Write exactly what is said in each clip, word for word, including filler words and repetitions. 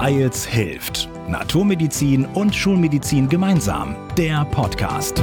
Weil's hilft. Naturmedizin und Schulmedizin gemeinsam. Der Podcast.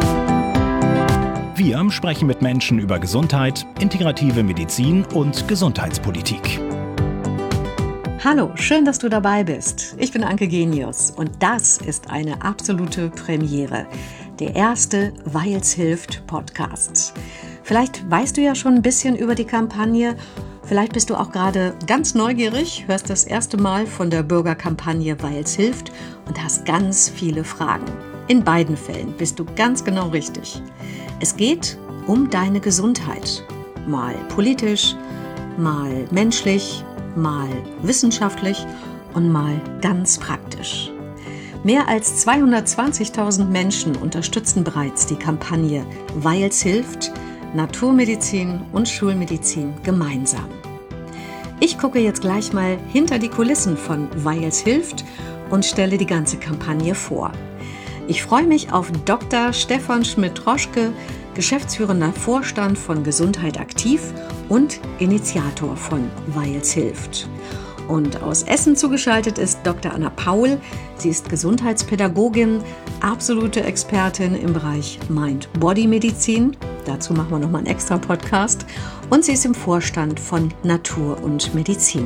Wir sprechen mit Menschen über Gesundheit, integrative Medizin und Gesundheitspolitik. Hallo, schön, dass du dabei bist. Ich bin Anke Genius und das ist eine absolute Premiere. Der erste Weil's hilft Podcast. Vielleicht weißt du ja schon ein bisschen über die Kampagne. Vielleicht bist du auch gerade ganz neugierig, hörst das erste Mal von der Bürgerkampagne Weil's hilft und hast ganz viele Fragen. In beiden Fällen bist du ganz genau richtig. Es geht um deine Gesundheit. Mal politisch, mal menschlich, mal wissenschaftlich und mal ganz praktisch. Mehr als zweihundertzwanzigtausend Menschen unterstützen bereits die Kampagne Weil's hilft, Naturmedizin und Schulmedizin gemeinsam. Ich gucke jetzt gleich mal hinter die Kulissen von Weil's hilft und stelle die ganze Kampagne vor. Ich freue mich auf Doktor Stefan Schmidt-Roschke, geschäftsführender Vorstand von Gesundheit aktiv und Initiator von Weil's hilft. Und aus Essen zugeschaltet ist Doktor Anna Paul. Sie ist Gesundheitspädagogin, absolute Expertin im Bereich Mind-Body-Medizin. Dazu machen wir nochmal einen extra Podcast. Und sie ist im Vorstand von Natur und Medizin.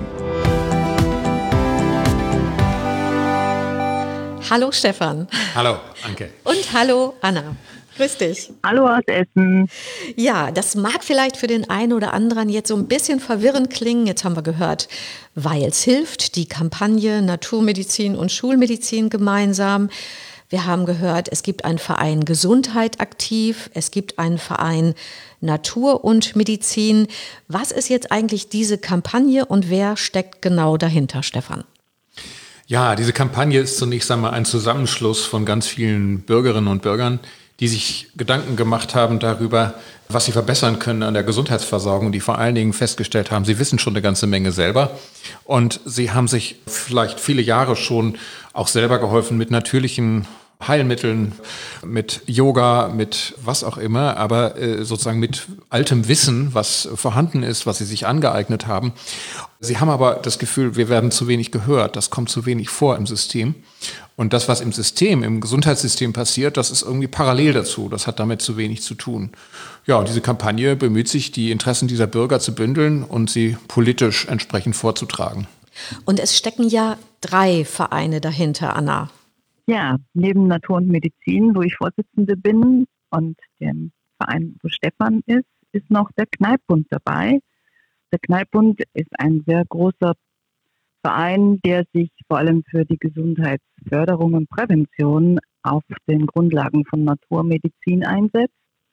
Hallo Stefan. Hallo Anke. Und hallo Anna. Grüß dich. Hallo aus Essen. Ja, das mag vielleicht für den einen oder anderen jetzt so ein bisschen verwirrend klingen. Jetzt haben wir gehört, Weil's hilft, die Kampagne Naturmedizin und Schulmedizin gemeinsam. Wir haben gehört, es gibt einen Verein Gesundheit aktiv, es gibt einen Verein Natur und Medizin. Was ist jetzt eigentlich diese Kampagne und wer steckt genau dahinter, Stefan? Ja, diese Kampagne ist zunächst einmal ein Zusammenschluss von ganz vielen Bürgerinnen und Bürgern, die sich Gedanken gemacht haben darüber, was sie verbessern können an der Gesundheitsversorgung, die vor allen Dingen festgestellt haben, sie wissen schon eine ganze Menge selber und sie haben sich vielleicht viele Jahre schon auch selber geholfen mit natürlichen Heilmitteln, mit Yoga, mit was auch immer, aber äh, sozusagen mit altem Wissen, was vorhanden ist, was sie sich angeeignet haben. Sie haben aber das Gefühl, wir werden zu wenig gehört, das kommt zu wenig vor im System. Und das, was im System, im Gesundheitssystem passiert, das ist irgendwie parallel dazu, das hat damit zu wenig zu tun. Ja, und diese Kampagne bemüht sich, die Interessen dieser Bürger zu bündeln und sie politisch entsprechend vorzutragen. Und es stecken ja drei Vereine dahinter, Anna. Ja, neben Natur und Medizin, wo ich Vorsitzende bin und dem Verein, wo Stefan ist, ist noch der Kneippbund dabei. Der Kneippbund ist ein sehr großer Verein, der sich vor allem für die Gesundheitsförderung und Prävention auf den Grundlagen von Naturmedizin einsetzt.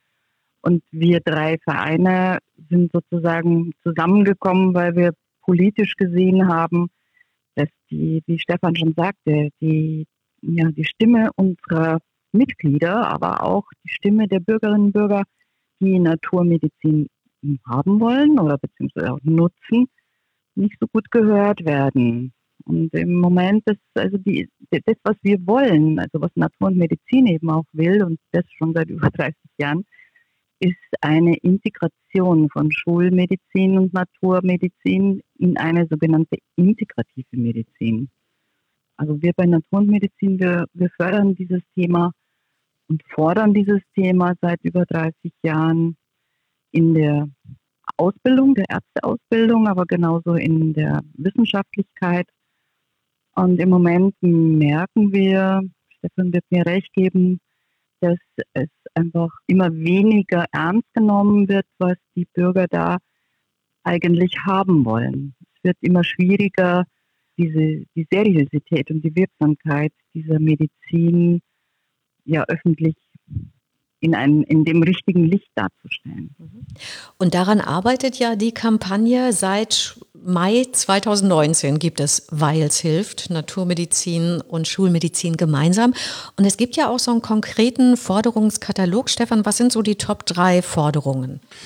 Und wir drei Vereine sind sozusagen zusammengekommen, weil wir politisch gesehen haben, dass die, wie Stefan schon sagte, die ja, die Stimme unserer Mitglieder, aber auch die Stimme der Bürgerinnen und Bürger, die Naturmedizin haben wollen oder beziehungsweise auch nutzen, nicht so gut gehört werden. Und im Moment ist also die, das, was wir wollen, also was Natur und Medizin eben auch will, und das schon seit über dreißig Jahren, ist eine Integration von Schulmedizin und Naturmedizin in eine sogenannte integrative Medizin. Also wir bei Natur und Medizin, wir, wir fördern dieses Thema und fordern dieses Thema seit über dreißig Jahren in der Ausbildung, der Ärzteausbildung, aber genauso in der Wissenschaftlichkeit. Und im Moment merken wir, Stefan wird mir recht geben, dass es einfach immer weniger ernst genommen wird, was die Bürger da eigentlich haben wollen. Es wird immer schwieriger, diese, die Seriosität und die Wirksamkeit dieser Medizin ja öffentlich in, einem, in dem richtigen Licht darzustellen. Und daran arbeitet ja die Kampagne. Seit Mai zweitausendneunzehn gibt es Weil's hilft, Naturmedizin und Schulmedizin gemeinsam. Und es gibt ja auch so einen konkreten Forderungskatalog. Stefan, was sind so die Top drei Forderungen?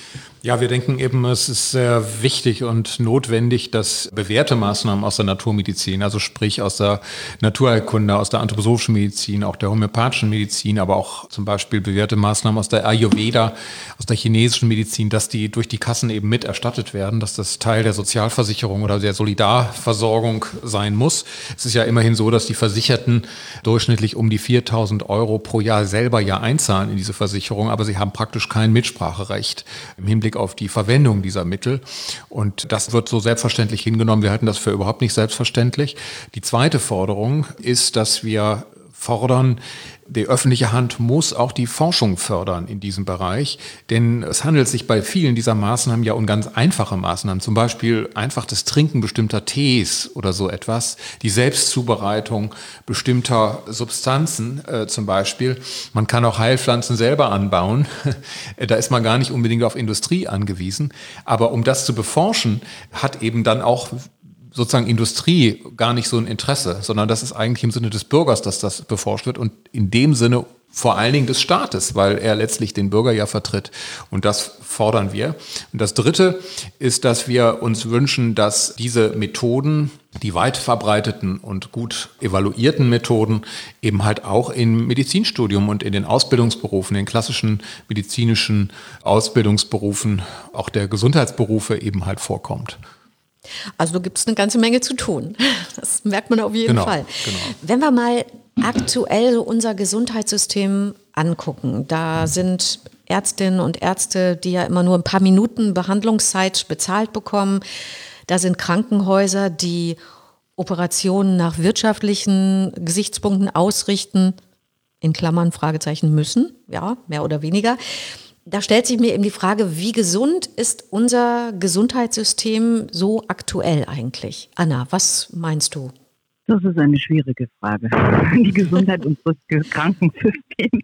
Ja, wir denken eben, es ist sehr wichtig und notwendig, dass bewährte Maßnahmen aus der Naturmedizin, also sprich aus der Naturheilkunde, aus der anthroposophischen Medizin, auch der homöopathischen Medizin, aber auch zum Beispiel bewährte Maßnahmen aus der Ayurveda, aus der chinesischen Medizin, dass die durch die Kassen eben mit erstattet werden, dass das Teil der Sozialversicherung oder der Solidarversorgung sein muss. Es ist ja immerhin so, dass die Versicherten durchschnittlich um die viertausend Euro pro Jahr selber ja einzahlen in diese Versicherung, aber sie haben praktisch kein Mitspracherecht im Hinblick auf die Verwendung dieser Mittel. Und das wird so selbstverständlich hingenommen. Wir halten das für überhaupt nicht selbstverständlich. Die zweite Forderung ist, dass wir fordern, die öffentliche Hand muss auch die Forschung fördern in diesem Bereich, denn es handelt sich bei vielen dieser Maßnahmen ja um ganz einfache Maßnahmen, zum Beispiel einfach das Trinken bestimmter Tees oder so etwas, die Selbstzubereitung bestimmter Substanzen äh, zum Beispiel. Man kann auch Heilpflanzen selber anbauen, da ist man gar nicht unbedingt auf Industrie angewiesen, aber um das zu beforschen, hat eben dann auch sozusagen Industrie gar nicht so ein Interesse, sondern das ist eigentlich im Sinne des Bürgers, dass das beforscht wird und in dem Sinne vor allen Dingen des Staates, weil er letztlich den Bürger ja vertritt. Und das fordern wir. Und das Dritte ist, dass wir uns wünschen, dass diese Methoden, die weit verbreiteten und gut evaluierten Methoden, eben halt auch im Medizinstudium und in den Ausbildungsberufen, in den klassischen medizinischen Ausbildungsberufen, auch der Gesundheitsberufe eben halt vorkommt. Also da gibt es eine ganze Menge zu tun. Das merkt man auf jeden genau, Fall. Genau. Wenn wir mal aktuell so unser Gesundheitssystem angucken, da sind Ärztinnen und Ärzte, die ja immer nur ein paar Minuten Behandlungszeit bezahlt bekommen. Da sind Krankenhäuser, die Operationen nach wirtschaftlichen Gesichtspunkten ausrichten, in Klammern Fragezeichen müssen, ja, mehr oder weniger. Da stellt sich mir eben die Frage, wie gesund ist unser Gesundheitssystem so aktuell eigentlich? Anna, was meinst du? Das ist eine schwierige Frage. Die Gesundheit unseres Krankensystems.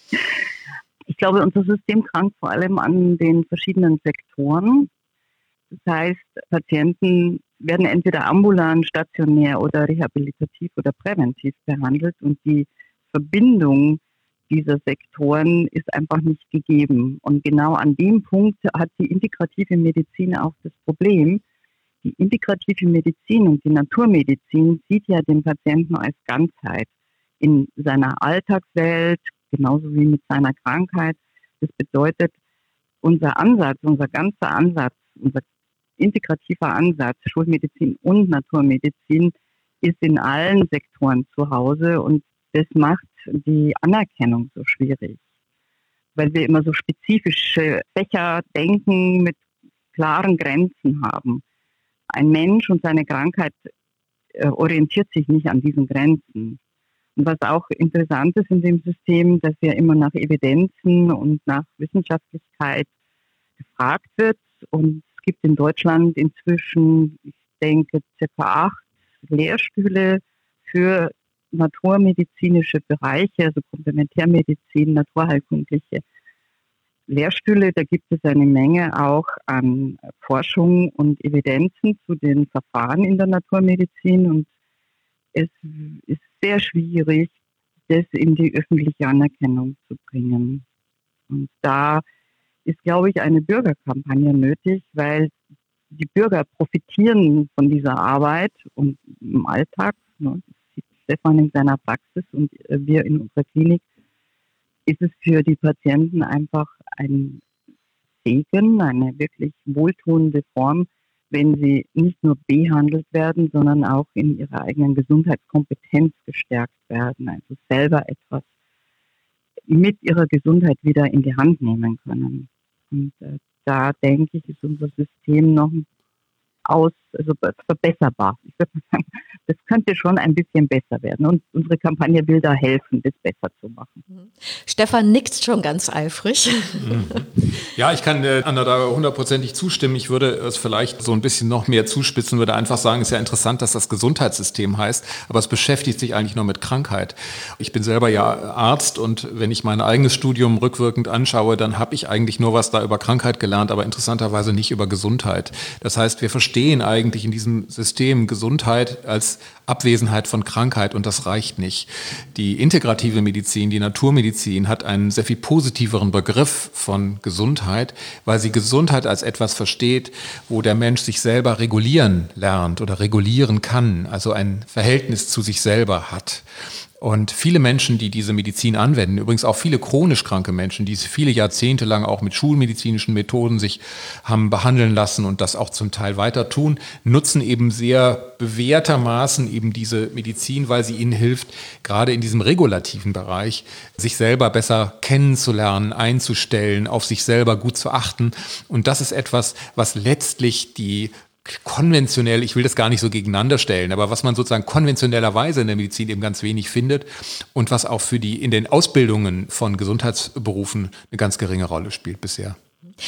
Ich glaube, unser System krankt vor allem an den verschiedenen Sektoren. Das heißt, Patienten werden entweder ambulant, stationär oder rehabilitativ oder präventiv behandelt und die Verbindung dieser Sektoren ist einfach nicht gegeben. Und genau an dem Punkt hat die integrative Medizin auch das Problem. Die integrative Medizin und die Naturmedizin sieht ja den Patienten als Ganzheit in seiner Alltagswelt, genauso wie mit seiner Krankheit. Das bedeutet, unser Ansatz, unser ganzer Ansatz, unser integrativer Ansatz, Schulmedizin und Naturmedizin, ist in allen Sektoren zu Hause und das macht die Anerkennung so schwierig, weil wir immer so spezifische Fächer denken, mit klaren Grenzen haben. Ein Mensch und seine Krankheit äh, orientiert sich nicht an diesen Grenzen. Und was auch interessant ist in dem System, dass ja immer nach Evidenzen und nach Wissenschaftlichkeit gefragt wird. Und es gibt in Deutschland inzwischen, ich denke, circa acht Lehrstühle für naturmedizinische Bereiche, also Komplementärmedizin, naturheilkundliche Lehrstühle. Da gibt es eine Menge auch an Forschung und Evidenzen zu den Verfahren in der Naturmedizin und es ist sehr schwierig, das in die öffentliche Anerkennung zu bringen. Und da ist, glaube ich, eine Bürgerkampagne nötig, weil die Bürger profitieren von dieser Arbeit und im Alltag, ne, Stefan in seiner Praxis und wir in unserer Klinik, ist es für die Patienten einfach ein Segen, eine wirklich wohltuende Form, wenn sie nicht nur behandelt werden, sondern auch in ihrer eigenen Gesundheitskompetenz gestärkt werden, also selber etwas mit ihrer Gesundheit wieder in die Hand nehmen können. Und äh, da denke ich, ist unser System noch aus, also verbesserbar. Ich würde mal sagen, das könnte schon ein bisschen besser werden. Und unsere Kampagne will da helfen, das besser zu machen. Stefan nickt schon ganz eifrig. Ja, ich kann äh, Anna da hundertprozentig zustimmen. Ich würde es vielleicht so ein bisschen noch mehr zuspitzen, würde einfach sagen, es ist ja interessant, dass das Gesundheitssystem heißt, aber es beschäftigt sich eigentlich nur mit Krankheit. Ich bin selber ja Arzt und wenn ich mein eigenes Studium rückwirkend anschaue, dann habe ich eigentlich nur was da über Krankheit gelernt, aber interessanterweise nicht über Gesundheit. Das heißt, wir verstehen eigentlich eigentlich in diesem System Gesundheit als Abwesenheit von Krankheit und das reicht nicht. Die integrative Medizin, die Naturmedizin hat einen sehr viel positiveren Begriff von Gesundheit, weil sie Gesundheit als etwas versteht, wo der Mensch sich selber regulieren lernt oder regulieren kann, also ein Verhältnis zu sich selber hat. Und viele Menschen, die diese Medizin anwenden, übrigens auch viele chronisch kranke Menschen, die viele Jahrzehnte lang auch mit schulmedizinischen Methoden sich haben behandeln lassen und das auch zum Teil weiter tun, nutzen eben sehr bewährtermaßen eben diese Medizin, weil sie ihnen hilft, gerade in diesem regulativen Bereich, sich selber besser kennenzulernen, einzustellen, auf sich selber gut zu achten. Und das ist etwas, was letztlich die konventionell, ich will das gar nicht so gegeneinander stellen, aber was man sozusagen konventionellerweise in der Medizin eben ganz wenig findet und was auch für die in den Ausbildungen von Gesundheitsberufen eine ganz geringe Rolle spielt bisher.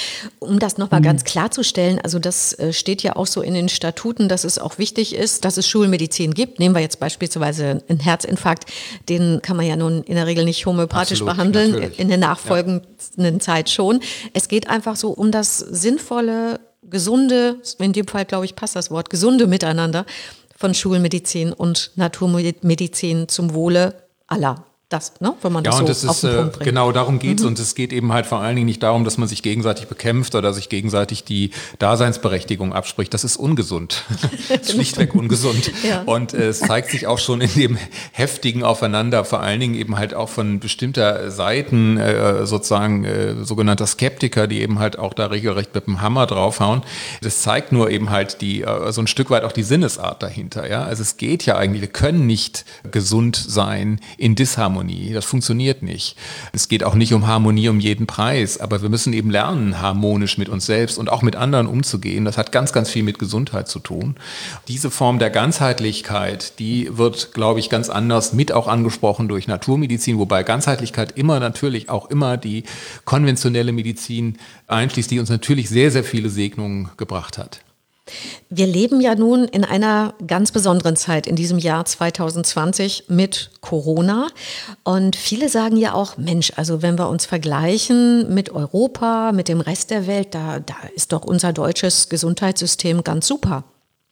Um das nochmal ganz klarzustellen, also das steht ja auch so in den Statuten, dass es auch wichtig ist, dass es Schulmedizin gibt. Nehmen wir jetzt beispielsweise einen Herzinfarkt, den kann man ja nun in der Regel nicht homöopathisch Absolut, behandeln, natürlich. in der nachfolgenden ja. Zeit schon. Es geht einfach so um das sinnvolle, gesunde, in dem Fall glaube ich passt das Wort, gesunde Miteinander von Schulmedizin und Naturmedizin zum Wohle aller. Das, ne? Wenn man ja, das so und das auf ist, den Punkt bringt. Genau darum geht es. Mhm. Und es geht eben halt vor allen Dingen nicht darum, dass man sich gegenseitig bekämpft oder sich gegenseitig die Daseinsberechtigung abspricht. Das ist ungesund. Schlichtweg ungesund. Ja. Und äh, es zeigt sich auch schon in dem heftigen Aufeinander, vor allen Dingen eben halt auch von bestimmter Seiten, äh, sozusagen äh, sogenannter Skeptiker, die eben halt auch da regelrecht mit dem Hammer draufhauen. Das zeigt nur eben halt die äh, so ein Stück weit auch die Sinnesart dahinter. Ja? Also es geht ja eigentlich, wir können nicht gesund sein in Disharmonie. Das funktioniert nicht. Es geht auch nicht um Harmonie um jeden Preis, aber wir müssen eben lernen, harmonisch mit uns selbst und auch mit anderen umzugehen. Das hat ganz, ganz viel mit Gesundheit zu tun. Diese Form der Ganzheitlichkeit, die wird, glaube ich, ganz anders mit auch angesprochen durch Naturmedizin, wobei Ganzheitlichkeit immer natürlich auch immer die konventionelle Medizin einschließt, die uns natürlich sehr, sehr viele Segnungen gebracht hat. Wir leben ja nun in einer ganz besonderen Zeit in diesem Jahr zwanzig zwanzig mit Corona. Und viele sagen ja auch, Mensch, also wenn wir uns vergleichen mit Europa, mit dem Rest der Welt, da, da ist doch unser deutsches Gesundheitssystem ganz super.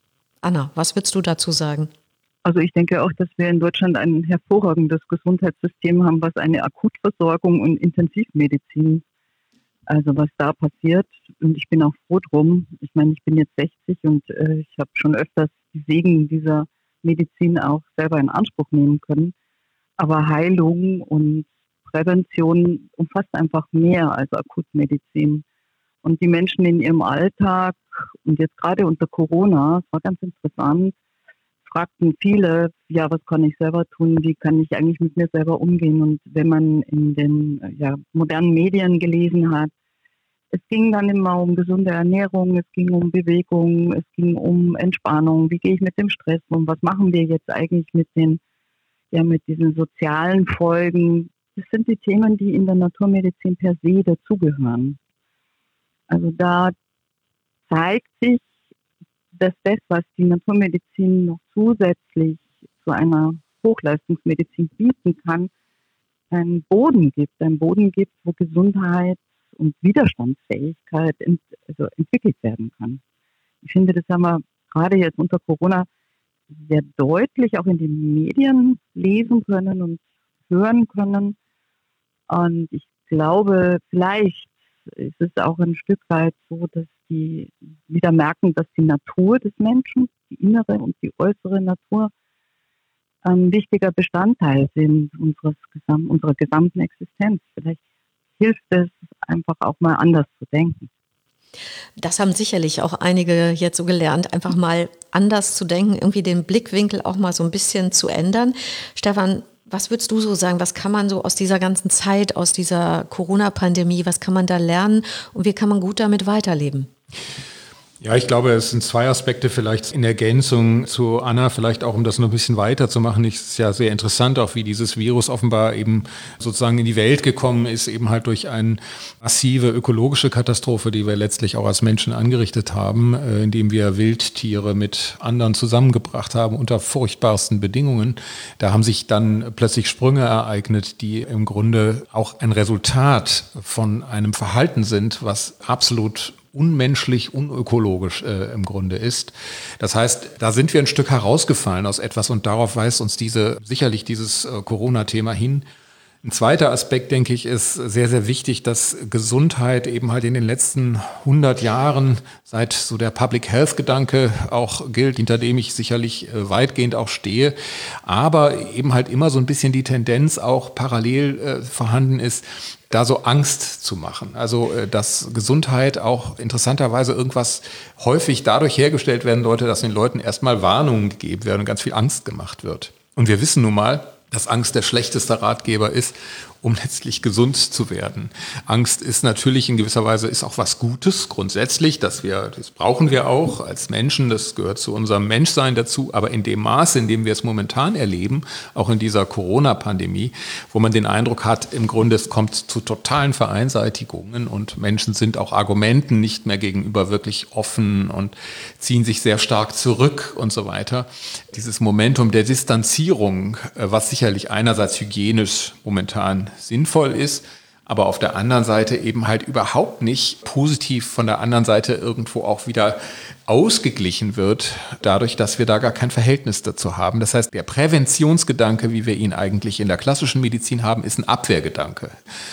Anna, was würdest du dazu sagen? Also ich denke auch, dass wir in Deutschland ein hervorragendes Gesundheitssystem haben, was eine Akutversorgung und Intensivmedizin, also was da passiert, und ich bin auch froh drum. Ich meine, ich bin jetzt sechzig und äh, ich habe schon öfters die Segen dieser Medizin auch selber in Anspruch nehmen können. Aber Heilung und Prävention umfasst einfach mehr als Akutmedizin. Und die Menschen in ihrem Alltag und jetzt gerade unter Corona, es war ganz interessant, fragten viele, ja, was kann ich selber tun, wie kann ich eigentlich mit mir selber umgehen? Und wenn man in den ja, modernen Medien gelesen hat, es ging dann immer um gesunde Ernährung, es ging um Bewegung, es ging um Entspannung, wie gehe ich mit dem Stress um, was machen wir jetzt eigentlich mit den, ja, mit diesen sozialen Folgen? Das sind die Themen, die in der Naturmedizin per se dazugehören. Also da zeigt sich, dass das, was die Naturmedizin noch zusätzlich zu einer Hochleistungsmedizin bieten kann, einen Boden gibt, einen Boden gibt, wo Gesundheit und Widerstandsfähigkeit ent, also entwickelt werden kann. Ich finde, das haben wir gerade jetzt unter Corona sehr deutlich auch in den Medien lesen können und hören können. Und ich glaube, vielleicht ist es auch ein Stück weit so, dass die wieder merken, dass die Natur des Menschen, die innere und die äußere Natur, ein wichtiger Bestandteil sind unseres, unserer gesamten Existenz. Vielleicht hilft es einfach auch mal anders zu denken. Das haben sicherlich auch einige jetzt so gelernt, einfach mal anders zu denken, irgendwie den Blickwinkel auch mal so ein bisschen zu ändern. Stefan, was würdest du so sagen, was kann man so aus dieser ganzen Zeit, aus dieser Corona-Pandemie, was kann man da lernen und wie kann man gut damit weiterleben? Ja, ich glaube, es sind zwei Aspekte vielleicht in Ergänzung zu Anna, vielleicht auch um das noch ein bisschen weiterzumachen. Es ist ja sehr interessant auch, wie dieses Virus offenbar eben sozusagen in die Welt gekommen ist, eben halt durch eine massive ökologische Katastrophe, die wir letztlich auch als Menschen angerichtet haben, indem wir Wildtiere mit anderen zusammengebracht haben unter furchtbarsten Bedingungen. Da haben sich dann plötzlich Sprünge ereignet, die im Grunde auch ein Resultat von einem Verhalten sind, was absolut unmenschlich, unökologisch äh, im Grunde ist. Das heißt, da sind wir ein Stück herausgefallen aus etwas und darauf weist uns diese sicherlich dieses äh, Corona-Thema hin. Ein zweiter Aspekt, denke ich, ist sehr, sehr wichtig, dass Gesundheit eben halt in den letzten hundert Jahren, seit so der Public Health-Gedanke auch gilt, hinter dem ich sicherlich weitgehend auch stehe, aber eben halt immer so ein bisschen die Tendenz auch parallel äh, vorhanden ist, da so Angst zu machen. Also, dass Gesundheit auch interessanterweise irgendwas häufig dadurch hergestellt werden sollte, dass den Leuten erstmal Warnungen gegeben werden und ganz viel Angst gemacht wird. Und wir wissen nun mal, dass Angst der schlechteste Ratgeber ist, um letztlich gesund zu werden. Angst ist natürlich in gewisser Weise ist auch was Gutes grundsätzlich, dass wir, das brauchen wir auch als Menschen, das gehört zu unserem Menschsein dazu, aber in dem Maße, in dem wir es momentan erleben, auch in dieser Corona-Pandemie, wo man den Eindruck hat, im Grunde es kommt zu totalen Vereinseitigungen und Menschen sind auch Argumenten nicht mehr gegenüber wirklich offen und ziehen sich sehr stark zurück und so weiter. Dieses Momentum der Distanzierung, was sicherlich einerseits hygienisch momentan sinnvoll ist, aber auf der anderen Seite eben halt überhaupt nicht positiv von der anderen Seite irgendwo auch wieder ausgeglichen wird, dadurch, dass wir da gar kein Verhältnis dazu haben. Das heißt, der Präventionsgedanke, wie wir ihn eigentlich in der klassischen Medizin haben, ist ein Abwehrgedanke.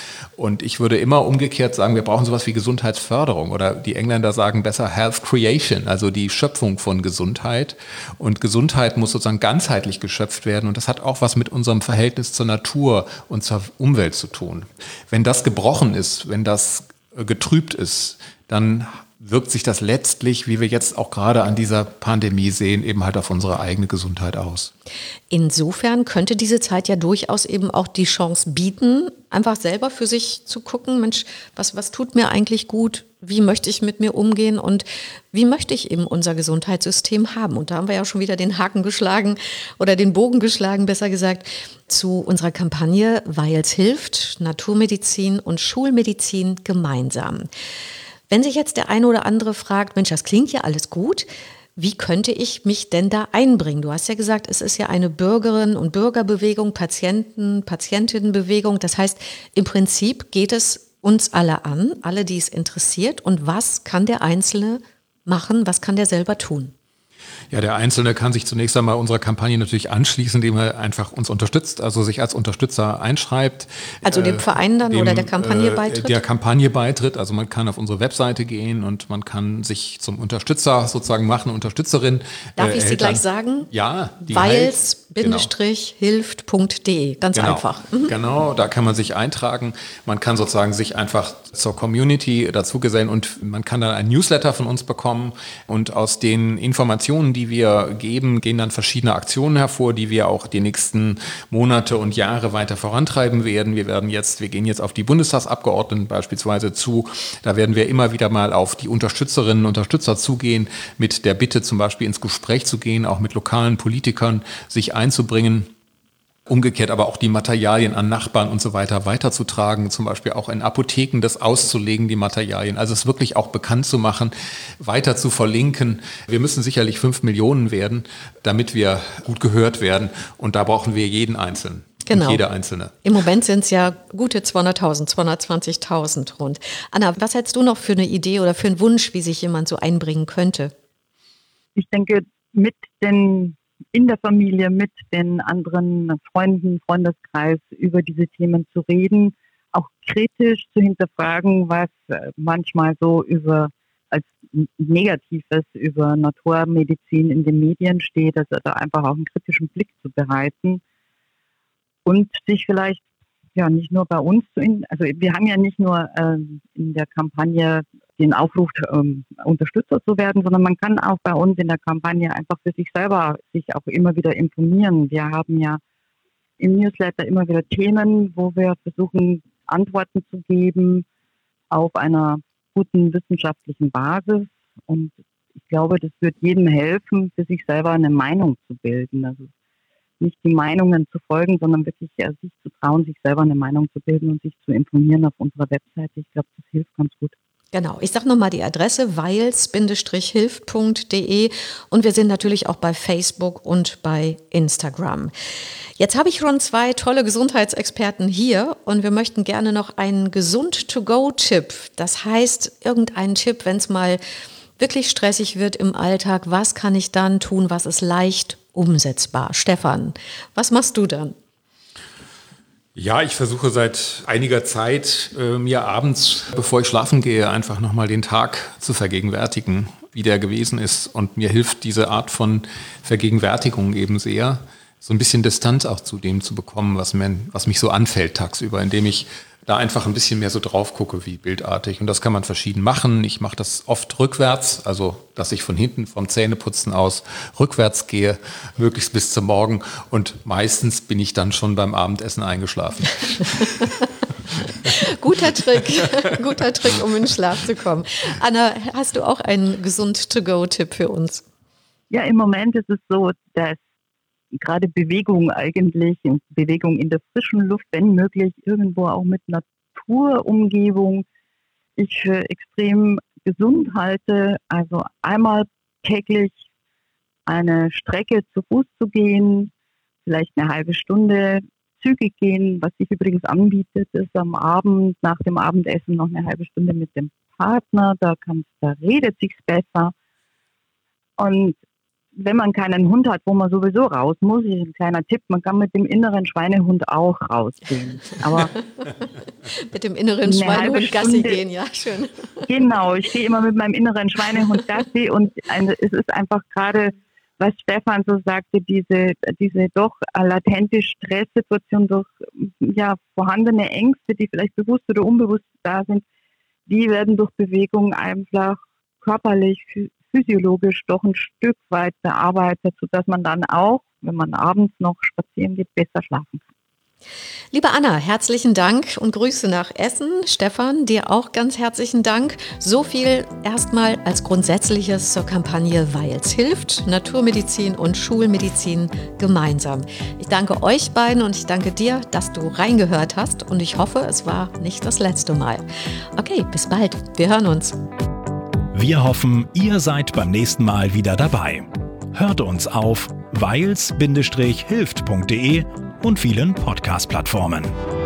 Und ich würde immer umgekehrt sagen, wir brauchen sowas wie Gesundheitsförderung oder die Engländer sagen besser Health Creation, also die Schöpfung von Gesundheit. Und Gesundheit muss sozusagen ganzheitlich geschöpft werden und das hat auch was mit unserem Verhältnis zur Natur und zur Umwelt zu tun. Wenn das gebrochen ist, wenn das getrübt ist, dann wirkt sich das letztlich, wie wir jetzt auch gerade an dieser Pandemie sehen, eben halt auf unsere eigene Gesundheit aus. Insofern könnte diese Zeit ja durchaus eben auch die Chance bieten, einfach selber für sich zu gucken, Mensch, was, was tut mir eigentlich gut? Wie möchte ich mit mir umgehen und wie möchte ich eben unser Gesundheitssystem haben? Und da haben wir ja schon wieder den Haken geschlagen oder den Bogen geschlagen, besser gesagt, zu unserer Kampagne Weil's hilft, Naturmedizin und Schulmedizin gemeinsam. Wenn sich jetzt der eine oder andere fragt, Mensch, das klingt ja alles gut, wie könnte ich mich denn da einbringen? Du hast ja gesagt, es ist ja eine Bürgerinnen- und Bürgerbewegung, Patienten-, Patientinnenbewegung. Das heißt, im Prinzip geht es uns alle an, alle, die es interessiert. Und was kann der Einzelne machen? Was kann der selber tun? Ja, der Einzelne kann sich zunächst einmal unserer Kampagne natürlich anschließen, indem er einfach uns unterstützt, also sich als Unterstützer einschreibt. Also dem Verein dann dem, oder der Kampagne beitritt? Der Kampagne beitritt, also man kann auf unsere Webseite gehen und man kann sich zum Unterstützer sozusagen machen, Unterstützerin. Darf äh, ich sie gleich sagen? Ja. Weils Hilft Punkt de, ganz genau. einfach. Mhm. Genau, da kann man sich eintragen. Man kann sozusagen sich einfach zur Community dazugesellen und man kann dann ein Newsletter von uns bekommen und aus den Informationen, die wir geben, gehen dann verschiedene Aktionen hervor, die wir auch die nächsten Monate und Jahre weiter vorantreiben werden. Wir werden jetzt, wir gehen jetzt auf die Bundestagsabgeordneten beispielsweise zu. Da werden wir immer wieder mal auf die Unterstützerinnen und Unterstützer zugehen, mit der Bitte zum Beispiel ins Gespräch zu gehen, auch mit lokalen Politikern sich einzubringen. Umgekehrt aber auch die Materialien an Nachbarn und so weiter weiterzutragen, zum Beispiel auch in Apotheken das auszulegen, die Materialien, also es wirklich auch bekannt zu machen, weiter zu verlinken. Wir müssen sicherlich fünf Millionen werden, damit wir gut gehört werden und da brauchen wir jeden Einzelnen. Genau. Und jeder Einzelne. Im Moment sind es ja gute zweihunderttausend, zweihundertzwanzigtausend rund. Anna, was hättest du noch für eine Idee oder für einen Wunsch, wie sich jemand so einbringen könnte? Ich denke, mit den in der Familie, mit den anderen Freunden, Freundeskreis über diese Themen zu reden, auch kritisch zu hinterfragen, was manchmal so über als Negatives über Naturmedizin in den Medien steht, also da einfach auch einen kritischen Blick zu bereiten und sich vielleicht ja nicht nur bei uns zu, in, also wir haben ja nicht nur ähm, in der Kampagne den Aufruf, ähm, Unterstützer zu werden, sondern man kann auch bei uns in der Kampagne einfach für sich selber sich auch immer wieder informieren. Wir haben ja im Newsletter immer wieder Themen, wo wir versuchen, Antworten zu geben auf einer guten wissenschaftlichen Basis. Und ich glaube, das wird jedem helfen, für sich selber eine Meinung zu bilden. Also nicht die Meinungen zu folgen, sondern wirklich ja, sich zu trauen, sich selber eine Meinung zu bilden und sich zu informieren auf unserer Webseite. Ich glaube, das hilft ganz gut. Genau, ich sage nochmal die Adresse weils Bindestrich-hilft Punkt de und wir sind natürlich auch bei Facebook und bei Instagram. Jetzt habe ich schon zwei tolle Gesundheitsexperten hier und wir möchten gerne noch einen Gesund-to-go-Tipp, das heißt irgendeinen Tipp, wenn es mal wirklich stressig wird im Alltag, was kann ich dann tun, was ist leicht umsetzbar? Stefan, was machst du dann? Ja, ich versuche seit einiger Zeit, äh, mir abends, bevor ich schlafen gehe, einfach nochmal den Tag zu vergegenwärtigen, wie der gewesen ist. Und mir hilft diese Art von Vergegenwärtigung eben sehr, so ein bisschen Distanz auch zu dem zu bekommen, was, mir, was mich so anfällt tagsüber, indem ich da einfach ein bisschen mehr so drauf gucke wie bildartig. Und das kann man verschieden machen. Ich mache das oft rückwärts, also dass ich von hinten vom Zähneputzen aus rückwärts gehe, möglichst bis zum Morgen. Und meistens bin ich dann schon beim Abendessen eingeschlafen. Guter Trick, guter Trick, um in den Schlaf zu kommen. Anna, hast du auch einen Gesund-to-go-Tipp für uns? Ja, im Moment ist es so, dass gerade Bewegung eigentlich, Bewegung in der frischen Luft, wenn möglich, irgendwo auch mit Naturumgebung, ich für extrem gesund halte. Also einmal täglich eine Strecke zu Fuß zu gehen, vielleicht eine halbe Stunde zügig gehen. Was sich übrigens anbietet, ist am Abend, nach dem Abendessen noch eine halbe Stunde mit dem Partner. Da, kann's, da redet sich's besser. Und wenn man keinen Hund hat, wo man sowieso raus muss, ist ein kleiner Tipp, man kann mit dem inneren Schweinehund auch rausgehen. Aber mit dem inneren Schweinehund Gassi gehen, ja, schön. Genau, ich gehe immer mit meinem inneren Schweinehund Gassi und eine, es ist einfach gerade, was Stefan so sagte, diese, diese doch latente Stresssituation durch ja, vorhandene Ängste, die vielleicht bewusst oder unbewusst da sind, die werden durch Bewegung einfach körperlich physiologisch doch ein Stück weit bearbeitet, sodass man dann auch, wenn man abends noch spazieren geht, besser schlafen kann. Liebe Anna, herzlichen Dank und Grüße nach Essen. Stefan, dir auch ganz herzlichen Dank. So viel erstmal als Grundsätzliches zur Kampagne Weils hilft, Naturmedizin und Schulmedizin gemeinsam. Ich danke euch beiden und ich danke dir, dass du reingehört hast und ich hoffe, es war nicht das letzte Mal. Okay, bis bald. Wir hören uns. Wir hoffen, ihr seid beim nächsten Mal wieder dabei. Hört uns auf weils Bindestrich hilft Punkt de und vielen Podcast-Plattformen.